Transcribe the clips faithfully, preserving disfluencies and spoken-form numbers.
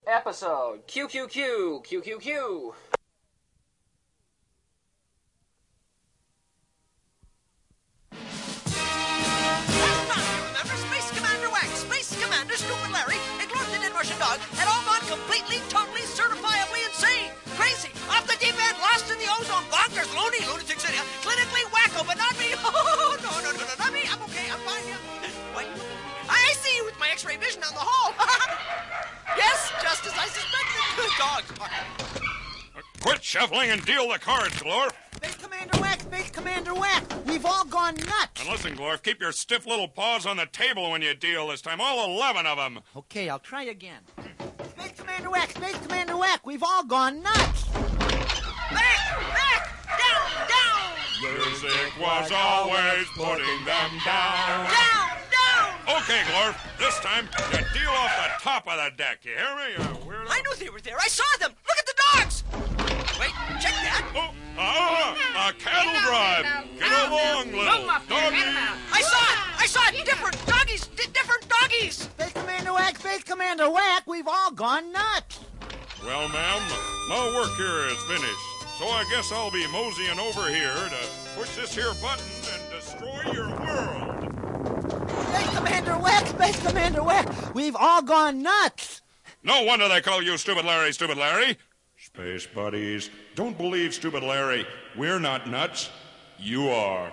Episode Q Q Q Q Q Q. Remember Space Commander Wax, Space Commander Stupid Larry, a gluten-in Russian dog, and all gone completely, totally, certifiably insane, crazy, off the deep end, lost in the ozone, bonkers, loony, lunatic city, clinically wacko, but not me. Oh, no, no, no, no, not me. I'm okay. I'm fine. Yeah. Why you? I, I see you with my X-ray vision down the hall. Yes, just as I suspected. Dogs. Quit shuffling and deal the cards, Glorf. Space Commander Wax, Space Commander Wax, we've all gone nuts. And listen, Glorf, keep your stiff little paws on the table when you deal this time. All eleven of them. Okay, I'll try again. Space Commander Wax, Space Commander Wax, we've all gone nuts. Back, back, down, down. Music was always putting them down. Down, down. Okay, Glorf, this time you deal off the top of the deck. You hear me, you weirdo? I knew they were there. I saw them. Look at the dogs. Wait, check that. Oh, ah, a cattle drive. Get along, little doggy. I saw it. I saw it. Different doggies. D- different doggies. Space Commander Wax, Space Commander Wax, we've all gone nuts. Well, ma'am, my work here is finished. So I guess I'll be moseying over here to push this here button and destroy your world. Space Commander Wax, Space Commander Wax, we've all gone nuts. No wonder they call you Stupid Larry, Stupid Larry. Space buddies, don't believe Stupid Larry. We're not nuts. You are.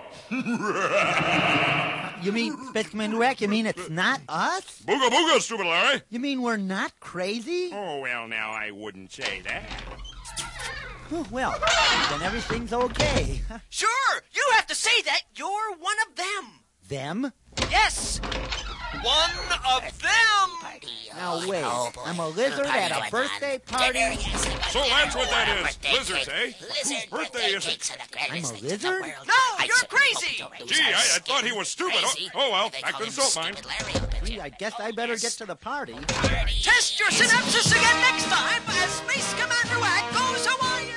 You mean, Space Commander Wax, you mean it's not us? Booga booga, Stupid Larry. You mean we're not crazy? Oh, well, now I wouldn't say that. Oh, well, then everything's okay. Sure. You have to say that. You're one of them. Them? Yes. One of them. Now wait, I'm a lizard at a birthday party? So that's what that is. Lizards, eh? Whose birthday is it? I'm a lizard? No, you're crazy. Gee, I, I thought he was stupid. Oh, oh well, back to the salt mine. Gee, I guess I better get to the party. Test your synapses again next time as Space Commander Wack goes Hawaiian.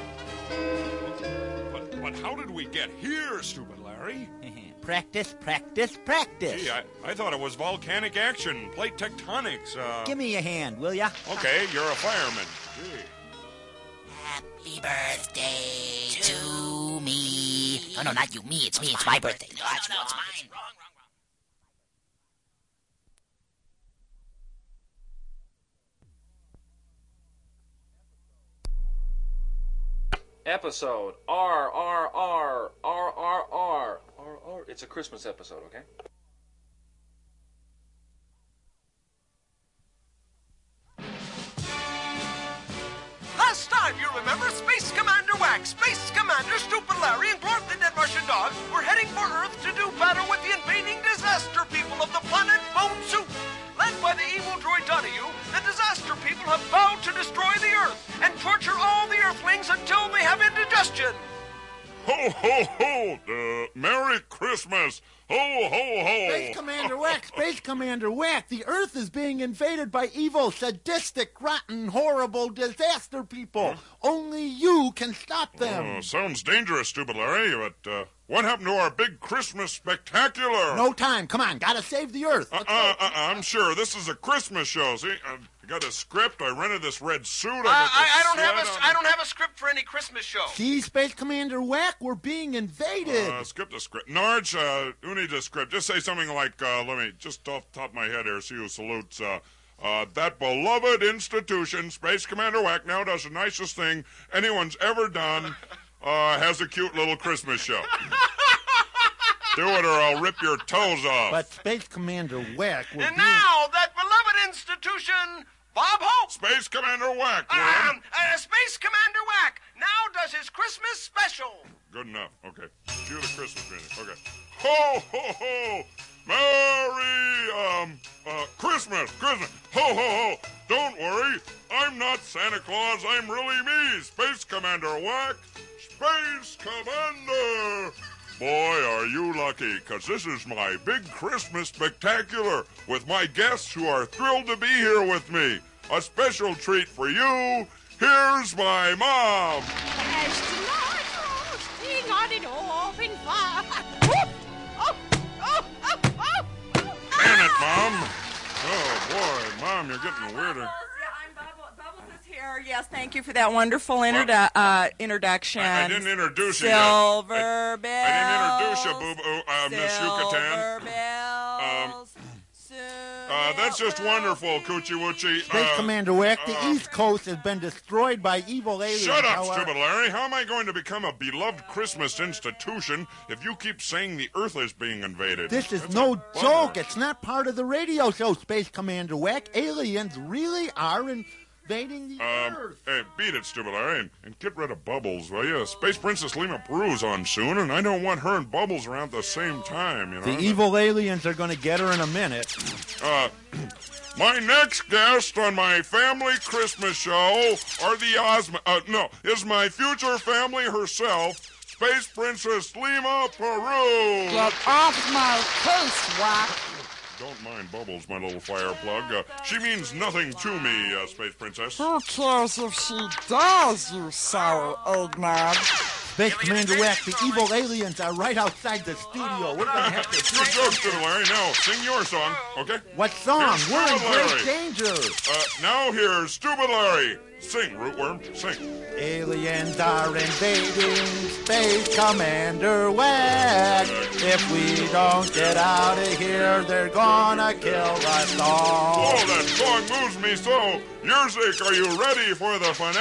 But, but how did we get here, Stupid Larry? Practice, practice, practice. Gee, I, I thought it was volcanic action, plate tectonics. Uh... Give me a hand, will ya? Okay, you're a fireman. Gee. Happy birthday to me. No, no, not you, me. It's me. It's my birthday. No, it's, no, it's mine. Wrong, wrong, wrong. Episode R R R R R R R R. It's a Christmas episode, okay? Last time, you remember, Space Commander Wack, Space Commander Stupid Larry, and Glorf the Dead Russian Dog were heading for Earth to do battle with the invading disaster people of the planet Bone Soup. Led by the evil droid Donahue, the disaster people have vowed to destroy the Earth and torture all the Earthlings until they have indigestion. Ho, ho, ho! Uh, Merry Christmas! Ho, ho, ho! Space Commander Wack, Space Commander Wack, the Earth is being invaded by evil, sadistic, rotten, horrible disaster people. Huh? Only you can stop them. Uh, sounds dangerous, Stupid Larry, but uh, what happened to our big Christmas spectacular? No time. Come on, gotta save the Earth. Uh, uh, uh, I'm sure this is a Christmas show. See, uh, I got a script. I rented this red suit. I, Uh, got I, I don't sled have a, on- I don't have a script for any Christmas show. See, Space Commander Wack, we're being invaded. Uh, skip the script. Narge, uh, who needs a script? Just say something like, uh, let me, just off the top of my head here, see who salutes, uh, uh, that beloved institution, Space Commander Wack, now does the nicest thing anyone's ever done, uh, has a cute little Christmas show. Do it or I'll rip your toes off. But Space Commander Wack, we're And being... now, that beloved institution, Bob Hope. Space Commander Wack, Um, William. uh, Space Commander Wack now does his Christmas special. Good enough. Okay. Cue the Christmas music. Okay. Ho, ho, ho. Merry, um, uh, Christmas, Christmas. Ho, ho, ho. Don't worry. I'm not Santa Claus. I'm really me, Space Commander Wack. Space Commander. Boy, are you lucky, because this is my big Christmas spectacular with my guests who are thrilled to be here with me. A special treat for you. Here's my mom. As the Lord roasting on an open fire. Oh, oh, oh, oh, oh. Man it, Mom. Oh, boy, Mom, you're getting weirder. I'm Bubbles. Yes, thank you for that wonderful introdu- uh, introduction. I, I didn't introduce you Silver yet. I, bells. I didn't introduce you, boo-boo, uh, Miss Yucatan. Silver bells. Um, Uh, that's just wonderful, Coochie Woochie. Space Uh, Commander Wack, the uh, East Coast has been destroyed by evil aliens. Shut up, However- stupid Larry. How am I going to become a beloved Christmas institution if you keep saying the Earth is being invaded? This is That's no a bummer. joke. It's not part of the radio show, Space Commander Wack. Aliens really are invading the Um, Earth. hey, beat it, stupid Larry, and, and get rid of Bubbles, will you? Space Princess Lima Peru's on soon, and I don't want her and Bubbles around at the same time, you know? The evil aliens are going to get her in a minute. Uh, my next guest on my family Christmas show are the Ozma... Uh, no, is my future family herself, Space Princess Lima Peru. Get off my face, Wack. Don't mind Bubbles, my little fire plug. Uh, she means nothing to me, uh, Space Princess. Who cares if she does, you sour eggnog? Space Commander Wack, the evil aliens are right outside the studio. We're going to have to... Good joke, stupid Larry. Now, sing your song, okay? What song? Here's We're in Stupid great Larry. danger. Uh, now here's Stupid Larry. Sing, Rootworm, sing. Aliens are invading Space Commander Wack. If we don't get out of here, they're gonna kill us all. Oh, that song moves me so. Yurzik, are you ready for the finale?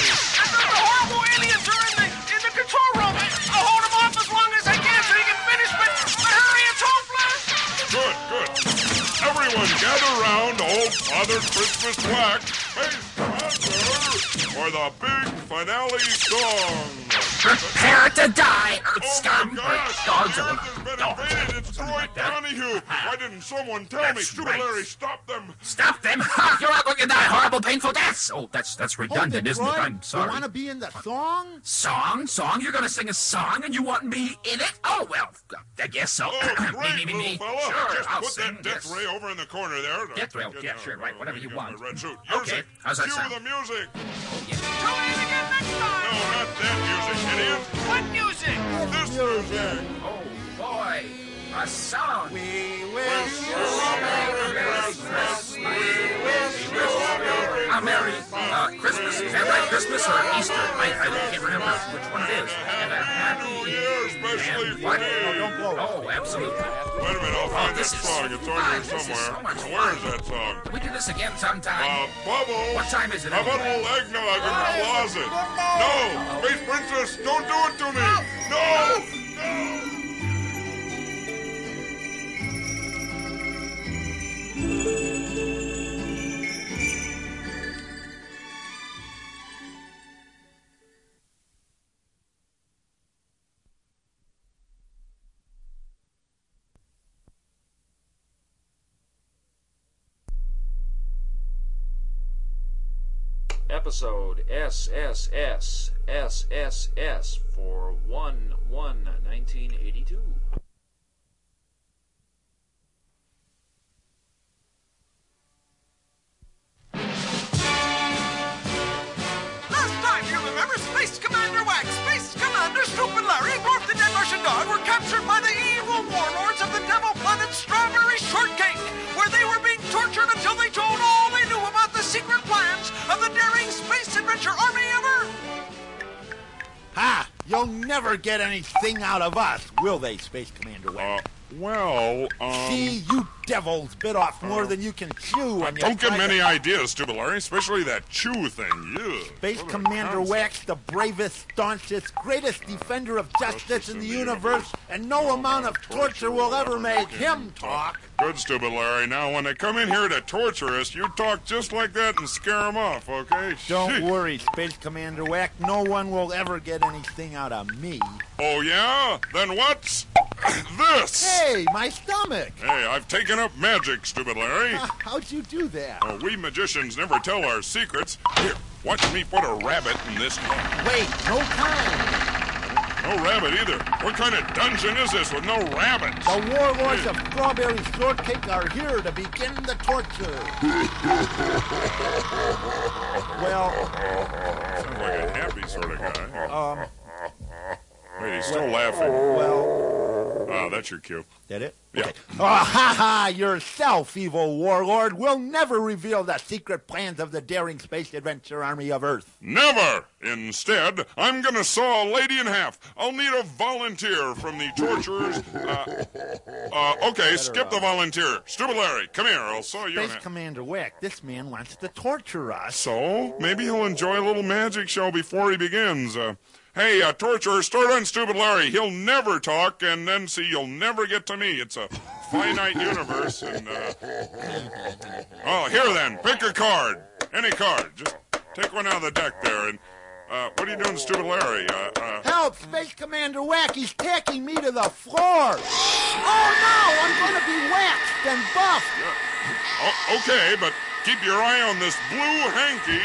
I know the horrible aliens are in the, in the control room. I, I'll hold them off as long as I can so you can finish, but, but hurry, it's hopeless. Good, good. Everyone gather round old Father Christmas Wack, Space Commander, for the big finale song. Prepare to die, Earth Oh scum. my Earth gosh, dogs the are Earth has been dogs. invaded. It's Something Troy like that. Donahue. Why didn't someone tell me? That's Stupid right. Larry, stop them. Stop them! Ha, you're all going to die horrible, painful deaths. Oh, that's that's Hold redundant, it, isn't Troy. it? I'm You sorry. want to be in the song? Song, song. You're going to sing a song, and you want me in it? Oh well, I guess so. Oh, great, me, me, me, little me. fella. Sure, Just I'll put sing. that death yes. ray over in the corner there. Death ray, Get yeah, down. sure, right, whatever you Get want. my red suit. Okay, Yurzik, how's that cue sound? the music. Tune in again next time. No, not that music, idiot. What music? This music. Oh boy, a song. We wish you A Merry uh, Christmas. Is that right? Christmas or Easter? I, I can't remember which one it is. And a happy. Year, especially and for what? me. don't blow it. Oh, absolutely. Wait a minute, I'll find that this is song. It's on fun. here This is somewhere. so much Where is fun. that song? Can we do this again sometime? Uh, Bubbles. What time is it How about a anyway? little eggnog in the closet? No! Space Princess, don't do it to me! No! No! Episode S S S S S S for one one nineteen eighty-two. Last time, you remember, Space Commander Wack, Space Commander Stupid Larry, Glorf the Dead Martian Dog were captured by the evil warlords of the Devil Planet Strawberry Shortcake, where they were being tortured until they told all they knew about the secret plans of the daring Space Adventure Army of Earth. Ha! You'll never get anything out of us, will they, Space Commander Wack? Uh, well, um... See, you devils bit off more than you can chew. and you Don't get tried many to- ideas, stupid Larry, especially that chew thing. Yeah. Space What a Commander concept. Wax, the bravest, staunchest, greatest defender of justice in the universe, and no amount of torture will ever make him talk. Good, stupid Larry. Now, when they come in here to torture us, you talk just like that and scare them off, okay? Don't Shit. worry, Space Commander Wack. No one will ever get anything out of me. Oh, yeah? Then what's this? Hey, my stomach! Hey, I've taken up magic, stupid Larry. Uh, how'd you do that? Oh, we magicians never tell our secrets. Here, watch me put a rabbit in this can. Wait, no time. No rabbit either. What kind of dungeon is this with no rabbits? The warlords of Strawberry Shortcake are here to begin the torture. Well, Sounds like a happy sort of guy. um, Wait, he's still laughing. well, Ah, that's your cue. that it? Yeah. Okay. Oh, ha ha! Yourself, evil warlord, will never reveal the secret plans of the daring space adventure army of Earth. Never! Instead, I'm gonna saw a lady in half. I'll need a volunteer from the torturers. Uh, uh, okay, skip the volunteer. Stupid Larry, come here. I'll saw you in Space half. Commander Wack, this man wants to torture us. So, maybe he'll enjoy a little magic show before he begins. Uh, hey, uh, torturer, start on Stupid Larry. He'll never talk, and then see, you'll never get to me. It's a finite universe, and, uh... Oh, here then, pick a card. Any card. Just take one out of the deck there, and, uh, what are you doing, Stupid Larry? Uh, uh... Help! Space Commander Wack, he's tacking me to the floor! Oh no! I'm gonna be waxed and buffed! Yeah. Oh, okay, but keep your eye on this blue hanky.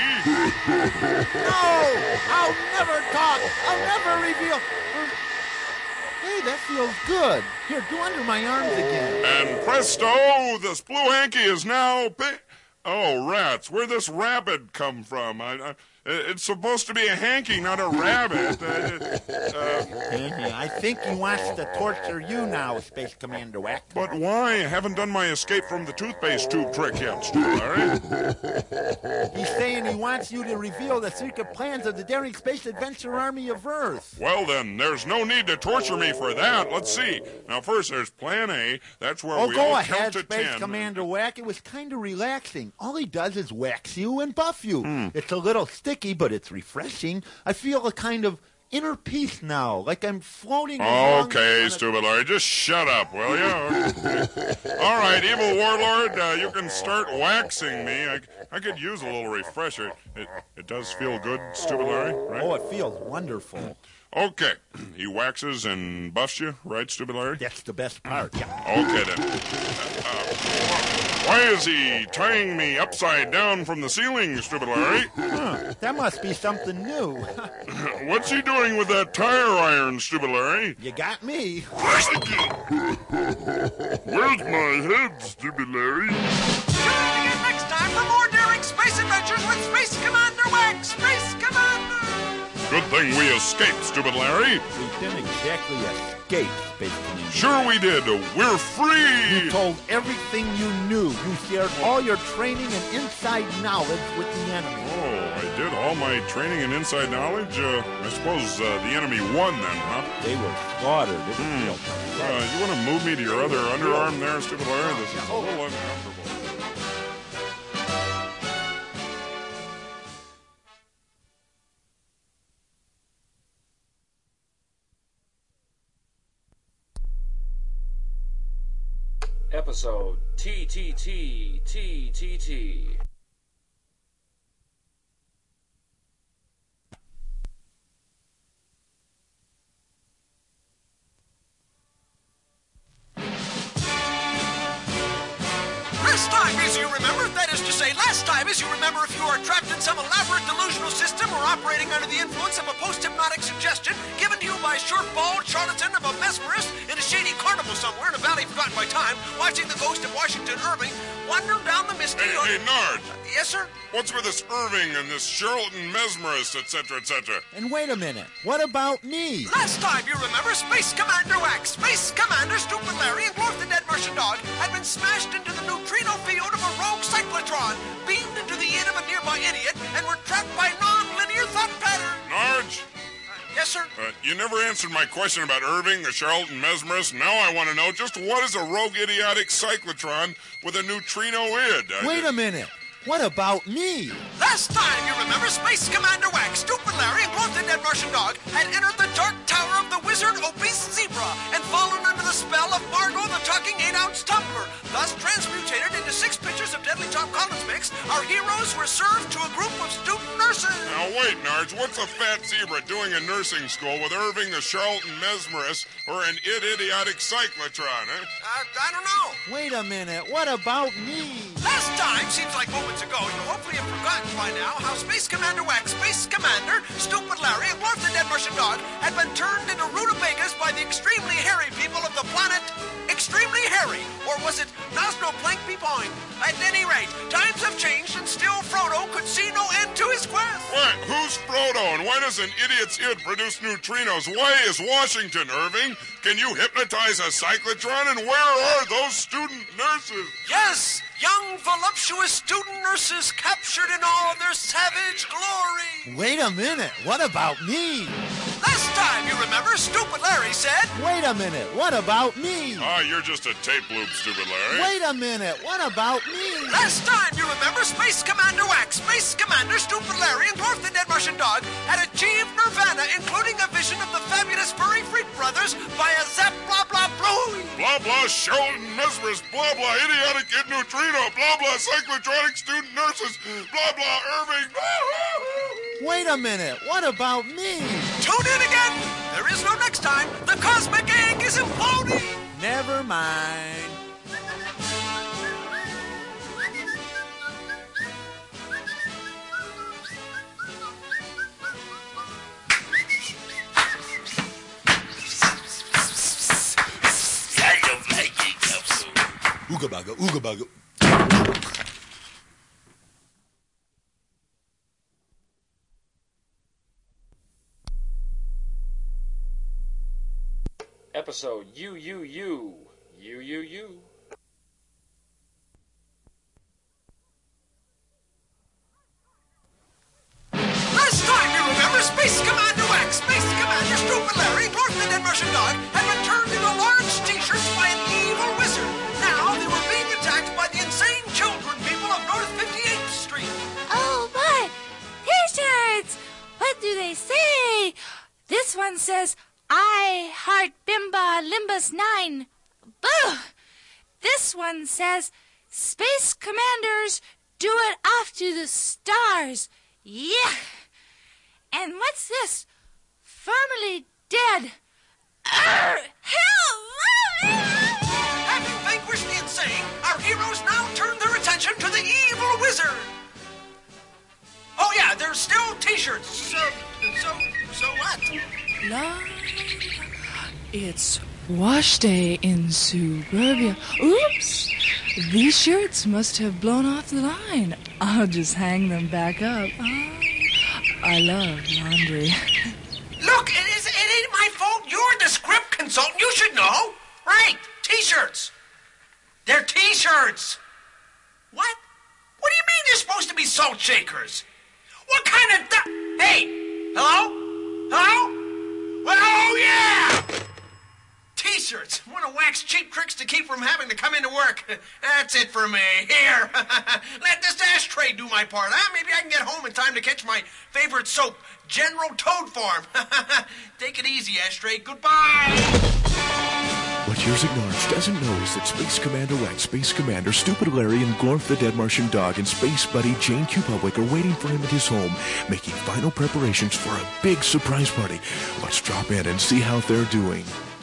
No! I'll never talk! I'll never reveal... Hey, that feels good. Here, do under my arms again. And presto, this blue hanky is now... Pi- oh, rats, where'd this rabbit come from? I... I It's supposed to be a hanky, not a rabbit. Uh, uh, I think he wants to torture you now, Space Commander Wack. but why? I haven't done my escape from the toothpaste tube trick yet, Stupid Larry. He's saying he wants you to reveal the secret plans of the daring space adventure army of Earth. Well, then, there's no need to torture me for that. Let's see. Now, first, there's Plan A. That's where Oh, we go all ahead, count to Space ten. Commander Wack. It was kind of relaxing. All he does is wax you and buff you. Hmm. It's a little sticky, but it's refreshing. I feel a kind of inner peace now, like I'm floating along Okay, on a- Stupid Larry, just shut up, will you? All right, evil warlord, uh, you can start waxing me. I, I could use a little refresher. It, it does feel good, Stupid Larry, right? Oh, it feels wonderful. Okay, he waxes and buffs you, right, Stupid Larry? That's the best part. Yeah. Okay, then. Uh, why is he tying me upside down from the ceiling, Stupid Larry? Huh, that must be something new. What's he doing with that tire iron, Stupid Larry? You got me. Where's my head, Stupid Larry? Tune in again next time for more daring space adventures with Space Commander Wax. Space Commander! Good thing we escaped, Stupid Larry. We didn't exactly escape, Space Commander. Sure we did. We're free. You told everything you knew. You shared all your training and inside knowledge with the enemy. Oh, I did all my training and inside knowledge. Uh, I suppose uh, the enemy won then, huh? They were slaughtered. It was real Uh, you want to move me to your other underarm there, Stupid Larry? This is a little uncomfortable. Episode T T T T T T. Last time, as you remember, that is to say, last time, as you remember, if you are trapped in some elaborate delusional system or operating under the influence of a post-hypnotic suggestion given to you by a short, bald charlatan of a mesmerist in a shady carnival somewhere in a valley forgotten by time, watching the ghost of Washington Irving wander down the misty... Hey, hey, Nard. Yes, sir? What's with this Irving and this Charlton mesmerist, et cetera, et cetera? And wait a minute. What about me? Last time, you remember, Space Commander Wax, Space Commander Stupid Larry, and Glorf the Dead Martian Dog had been smashed into the neutrino field of a rogue cyclotron, beamed into the id of a nearby idiot, and were trapped by non-linear thought pattern. Narge? Yes, sir? Uh, you never answered my question about Irving, the Charlton mesmerist. Now I want to know just what is a rogue idiotic cyclotron with a neutrino id? I Wait a minute. What about me? Last time, you remember, Space Commander Wax, Stupid Larry, and Glorf the Dead Martian Dog had entered the dark tower of the wizard Obese Zebra and fallen under the spell of Margot the talking eight-ounce tumbler. Thus, transmutated into six pitchers of Deadly Tom Collins mix, our heroes were served to a group of student nurses. Now, wait, Narge, what's a fat zebra doing in nursing school with Irving the Charlton mesmerist or an id-idiotic cyclotron, eh? Uh, I don't know. Wait a minute. What about me? Last time, seems like moments ago, you hopefully have forgotten by now how Space Commander Wax, Space Commander, Stupid Larry, and Glorf the Dead Martian Dog had been turned into rutabagas by the extremely hairy people of the planet Extremely Hairy. Or was it Nosno Plank Bepoin? At any rate, times have changed and still Frodo could see no end to his quest. What? Who's Frodo and why Why does an idiot's id produce neutrinos? Why is Washington, Irving? Can you hypnotize a cyclotron? And where are those student nurses? Yes, young voluptuous student nurses captured in all their savage glory. Wait a minute, what about me? Last time, you remember, Stupid Larry said... Wait a minute, what about me? Ah, you're just a tape loop, Stupid Larry. Wait a minute, what about me? Last time, you remember, Space Commander Wax, Space Commander Stupid Larry, and Glorf the Dead Russian Dog had achieved nirvana, including a vision of the fabulous furry freak brothers via Zap Blah Blah Blue. Blah blah Sheldon Mesmerist, blah blah idiotic kid neutrino, blah blah cyclotronic student nurses, blah blah Irving. Wait a minute, what about me? Tune in again. There is no next time. The cosmic egg is imploding. Never mind. Ooga baga, ooga baga. Episode U U U. U U U. Last time, you remember, Space Commander Wax, Space Commander Stupid Larry, Glorf the Dead Russian Dog, had returned in a large t-shirts by an evil wizard. Now they were being attacked by the insane children people of North fifty-eighth Street. Oh, my! T-shirts! What do they say? This one says, I heart Bimba Limbus nine. Boo! This one says, Space Commanders do it off to the stars. Yeah! And what's this? Formerly dead. Arr! Help! Having vanquished the insane, our heroes now turn their attention to the evil wizard. Oh yeah, there's still t-shirts. So, so, so what? La, it's wash day in suburbia. Oops! These shirts must have blown off the line. I'll just hang them back up. Oh, I love laundry. Look, it, is, it ain't my fault. You're the script consultant. You should know. Right, t-shirts. They're t-shirts. What? What do you mean they're supposed to be salt shakers? What kind of... Du- hey, hello? Hello? Well, oh, yeah! T-shirts. One of Wax's cheap tricks to keep from having to come into work. That's it for me. Here. Let this ashtray do my part, huh? Maybe I can get home in time to catch my favorite soap, General Toad Farm. Take it easy, ashtray. Goodbye. What Yersignards doesn't know is that Space Commander Wax, Space Commander Stupid Larry, and Glorf the Dead Martian Dog, and Space Buddy Jane Q. Public are waiting for him at his home, making final preparations for a big surprise party. Let's drop in and see how they're doing.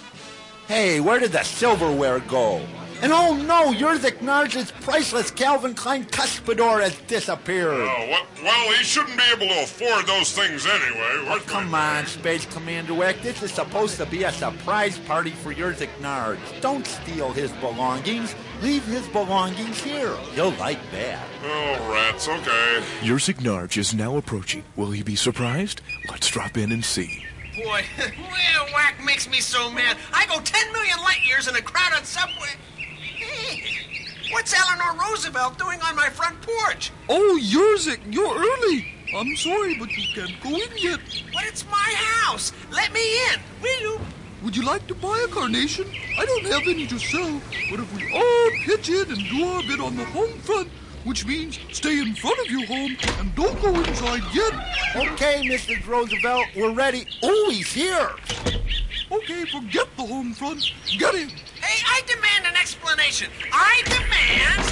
Hey, where did the silverware go? And oh no, Yersignards' priceless Calvin Klein Cuspidor has disappeared. Oh, what? Well, he shouldn't be able to afford those things anyway. Oh, come on, Space Commander Wax. This is supposed to be a surprise party for Yersignards. Don't steal his belongings. Leave his belongings here. He'll like that. Oh, rats, okay. Yersignards is now approaching. Will he be surprised? Let's drop in and see. Boy, well, Whack makes me so mad. I go ten million light years in a crowded subway. Hey, what's Eleanor Roosevelt doing on my front porch? Oh, Yersic, you're early. I'm sorry, but you can't go in yet. But it's my house. Let me in, will you? Would you like to buy a carnation? I don't have any to sell, but if we all pitch in and do our bit on the home front, which means stay in front of your home and don't go inside yet. Okay, Missus Roosevelt, we're ready. Oh, he's here. Okay, forget the home front. Get him. Hey, I demand an explanation. I demand...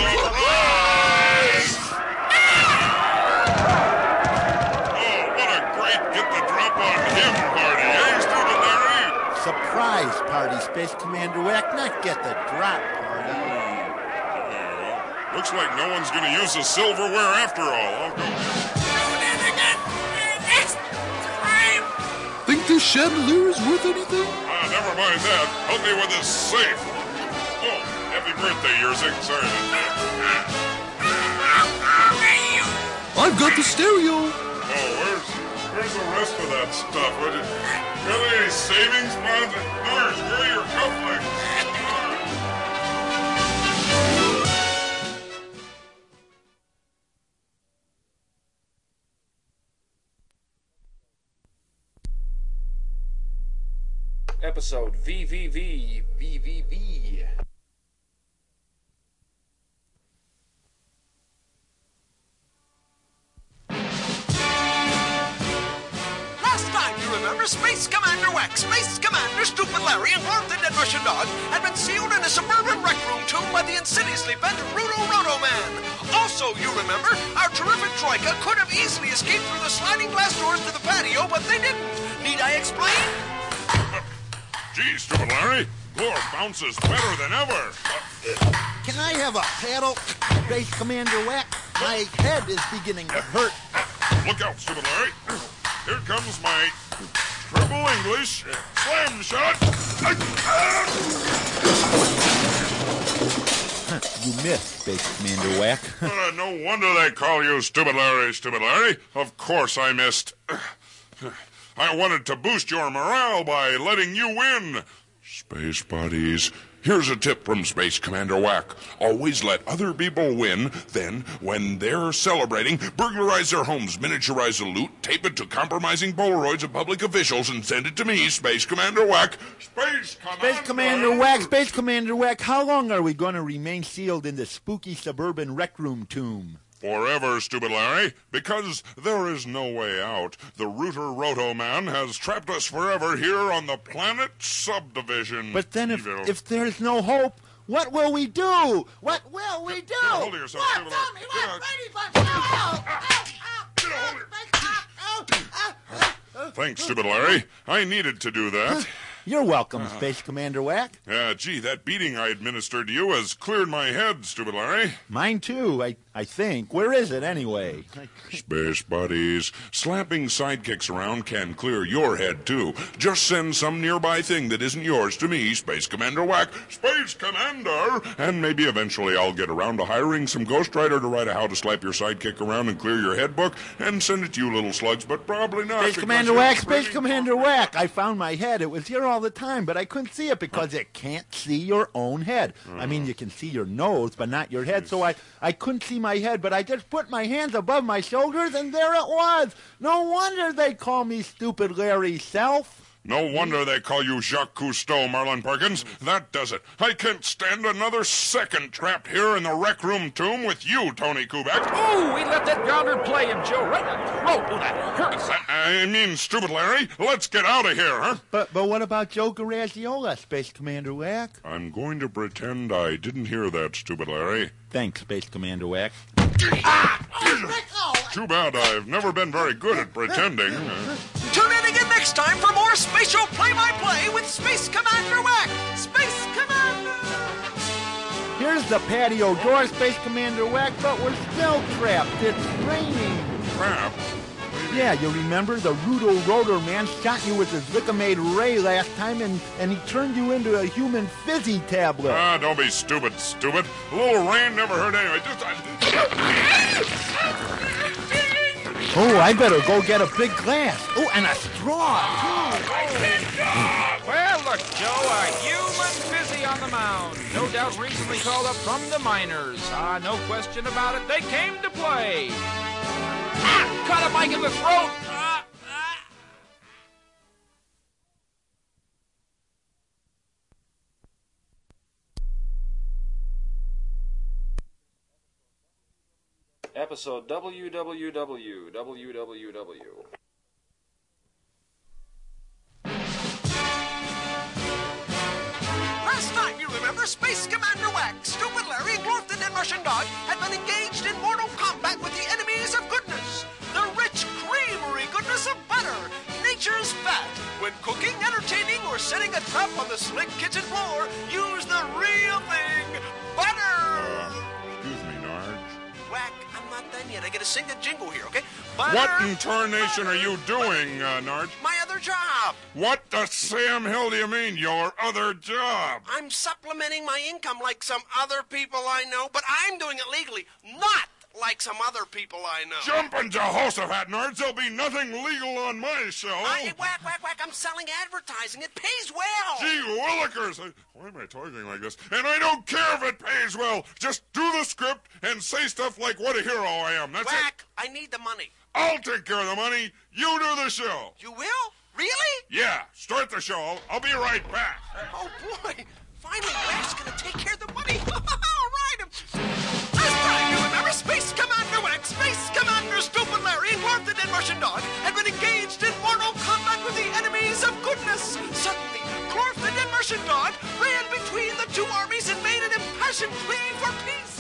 Surprise! Oh, what a great get-the-drop-on-him party, eh, Stupid Larry? Surprise party, Space Commander Wax, not get the drop party. Uh, looks like no one's going to use the silverware after all. I'll go. Think this chandelier is worth anything? Ah, never mind that. Help me with this safe. Oh, happy birthday, Yersic. Sorry. I've got the stereo. Oh, where's Where's the rest of that stuff? What did, got any savings bonds? Nurse, where are your cufflinks? Episode V V V V V V. Last time, you remember, Space Commander Wax, Space Commander Stupid Larry, and Gorm the Dead Russian Dog had been sealed in a suburban rec room tomb by the insidiously bent Rudo Roto Man. Also, you remember, our terrific Troika could have easily escaped through the sliding glass doors to the patio, but they didn't. Need I explain? Gee, Stupid Larry, Glor bounces better than ever. Can I have a paddle, Space Commander Wack? My head is beginning to hurt. Look out, Stupid Larry. Here comes my triple English slam shot. You missed, Space Commander Wack. uh, no wonder they call you Stupid Larry, Stupid Larry. Of course I missed. I wanted to boost your morale by letting you win. Space buddies, here's a tip from Space Commander Wack. Always let other people win, then, when they're celebrating, burglarize their homes, miniaturize the loot, tape it to compromising Polaroids of public officials, and send it to me, Space Commander Wack. Space Commander... Space Commander Wack, Space Commander Wack, how long are we going to remain sealed in the spooky suburban rec room tomb? Forever, Stupid Larry, because there is no way out. The Rooter Roto Man has trapped us forever here on the planet subdivision. But then if, if there's no hope, what will we do? What will we do? Get a hold of yourself, What? Stupid Tell me Larry. what? Ready for... Thanks, Stupid Larry. I needed to do that. You're welcome, Space Commander Wack. Yeah, gee, that beating I administered to you has cleared my head, Stupid Larry. Mine too, I, I think. Where is it, anyway? Space buddies, slapping sidekicks around can clear your head, too. Just send some nearby thing that isn't yours to me, Space Commander Wack. Space Commander! And maybe eventually I'll get around to hiring some ghostwriter to write a how to slap your sidekick around and clear your head book and send it to you little slugs, but probably not. Space Commander Wack, Space Commander Wack. I found my head. It was here all the time, but I couldn't see it because it can't see your own head. I mean, you can see your nose, but not your head, so I, I couldn't see my head, but I just put my hands above my shoulders, and there it was. No wonder they call me Stupid Larry Self. No wonder they call you Jacques Cousteau, Marlon Perkins. That does it. I can't stand another second trapped here in the rec room tomb with you, Tony Kubek. Oh, we let that grounder play him, Joe. Right in the throat. Oh, that hurts. I, I mean, Stupid Larry, let's get out of here, huh? But but what about Joe Garagiola, Space Commander Wack? I'm going to pretend I didn't hear that, Stupid Larry. Thanks, Space Commander Wack. Ah! Too bad I've never been very good at pretending. Tune in again next time for more spatial play-by-play with Space Commander Wack. Space Commander! Here's the patio door, Space Commander Wack, but we're still trapped. It's raining. Trapped? Yeah, you remember the Rudo Rotor Man shot you with his Lickamade ray last time, and, and he turned you into a human fizzy tablet. Ah, don't be stupid, stupid. A little rain never hurt anyway. Just... Oh, I better go get a big glass. Oh, and a straw, too. Well, look, Joe, a human fizzy on the mound. No doubt recently called up from the miners. Ah, no question about it. They came to play. Ah! Caught a mic in the throat. Ah, ah. Episode W W W W W W. Last time, you remember, Space Commander Wack, Stupid Larry, and Glorf the Dead Russian Dog had been engaged in mortal combat with the enemies of goodness. The rich, creamery goodness of butter, nature's fat. When cooking, entertaining, or setting a trap on the slick kitchen floor, use the real thing, butter! Uh, excuse me, Narge. Wack, I'm not done yet. I gotta sing the jingle here, okay? Butter, What in tarnation butter, are you doing, uh, Narge? My other job. What the Sam Hill do you mean, your other job? I'm supplementing my income like some other people I know, but I'm doing it legally, not like some other people I know. Jumping Jehoshaphat, Nards, there'll be nothing legal on my show. I, whack, whack, whack, I'm selling advertising. It pays well. Gee willikers. I, why am I talking like this? And I don't care if it pays well. Just do the script and say stuff like what a hero I am. That's Whack, it. I need the money. I'll take care of the money. You do the show. You will? Really? Yeah, start the show. I'll, I'll be right back. Oh, boy. Finally, Wack's gonna take care of the money. All right. Last time, you remember, Space Commander Wack, Space Commander Stupid Larry, and Glorf the Dead Martian Dog had been engaged in mortal combat with the enemies of goodness. Suddenly, Glorf the Dead Martian Dog ran between the two armies and made an impassioned plea for peace.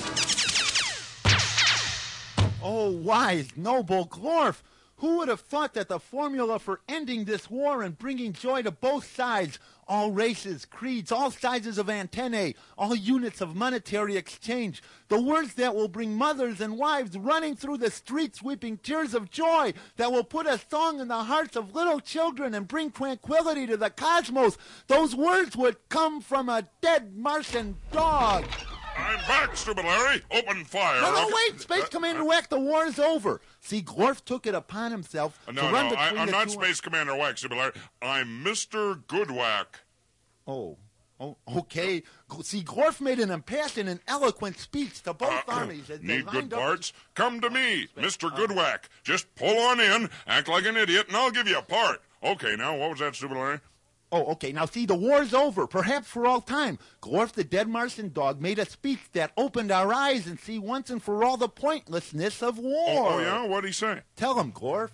Oh, wise, noble Glorf! Who would have thought that the formula for ending this war and bringing joy to both sides, all races, creeds, all sizes of antennae, all units of monetary exchange, the words that will bring mothers and wives running through the streets weeping tears of joy, that will put a song in the hearts of little children and bring tranquility to the cosmos, those words would come from a dead Martian dog. I'm back, Stupid Larry. Open fire. No, no, Okay. wait, Space Uh, Commander Wack, the war is over. See, Glorf took it upon himself uh, to No, run no, I, between I'm the not two... Space Commander Wack, Stupid Larry. I'm Mister Goodwack. Oh, oh, okay. G- See, Glorf made an impassioned and eloquent speech to both Uh, armies. As they Need good lined up- parts? Come to me, Mister Goodwack. Just pull on in, act like an idiot, and I'll give you a part. Okay, now, what was that, Stupid Larry? Oh, okay. Now, see, the war's over, perhaps for all time. Glorf the Dead Martian Dog made a speech that opened our eyes and see once and for all the pointlessness of war. Oh, oh yeah? What'd he say? Tell him, Glorf.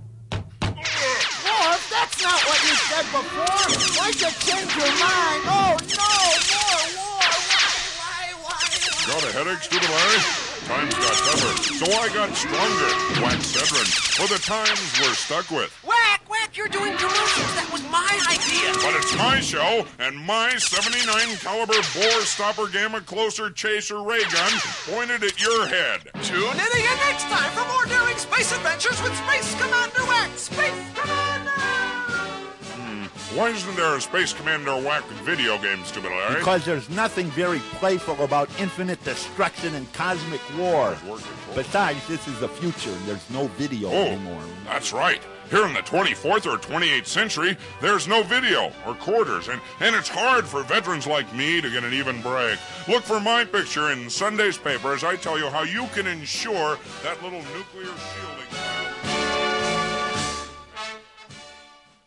Glorf, that's not what you said before. Why'd you change your mind? Oh, no, more war. Why, why, why? Got a headache, Stupid Larry? Times got tougher, so I got stronger, Wack Cedron, for the times we're stuck with. Whack, Whack, you're doing commercials. That was my idea. But it's my show, and my seventy-nine caliber bore stopper gamma closer chaser ray gun pointed at your head. Tune in again next time for more daring space adventures with Space Commander Wack. Space Commander! Why isn't there a Space Commander Wack video game, Stupid Larry? Because there's nothing very playful about infinite destruction and cosmic war. Besides, this is the future, and there's no video Oh, anymore. that's right. Here in the twenty-fourth or twenty-eighth century, there's no video or quarters, and, and it's hard for veterans like me to get an even break. Look for my picture in Sunday's paper as I tell you how you can ensure that little nuclear shielding...